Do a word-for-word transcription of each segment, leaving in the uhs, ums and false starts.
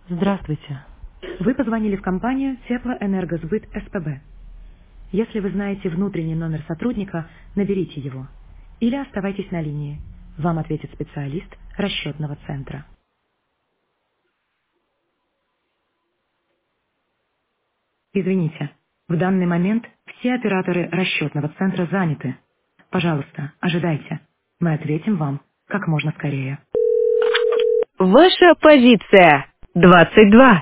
Здравствуйте. Вы позвонили в компанию Теплоэнергосбыт СПБ. Если вы знаете внутренний номер сотрудника, наберите его. Или оставайтесь на линии. Вам ответит специалист расчетного центра. Извините, в данный момент все операторы расчетного центра заняты. Пожалуйста, ожидайте. Мы ответим вам как можно скорее. Ваша позиция двадцать два.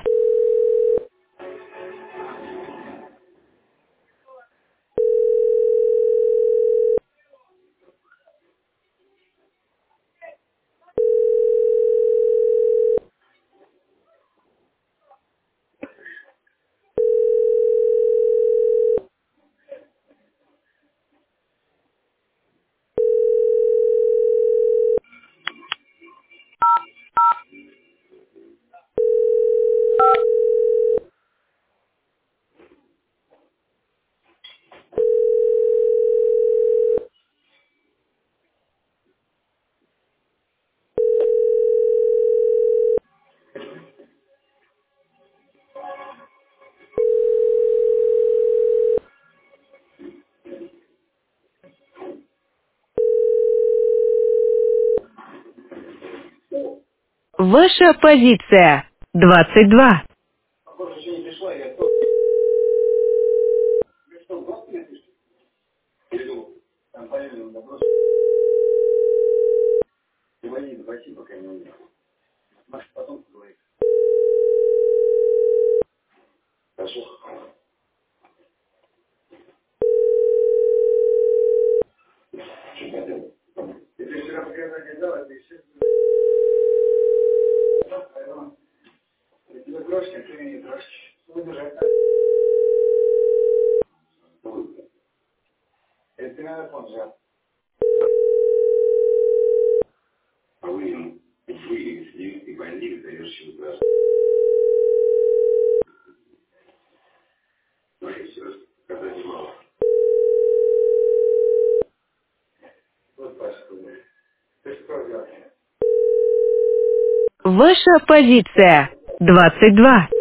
Ваша позиция двадцать два. Ваша позиция двадцать два.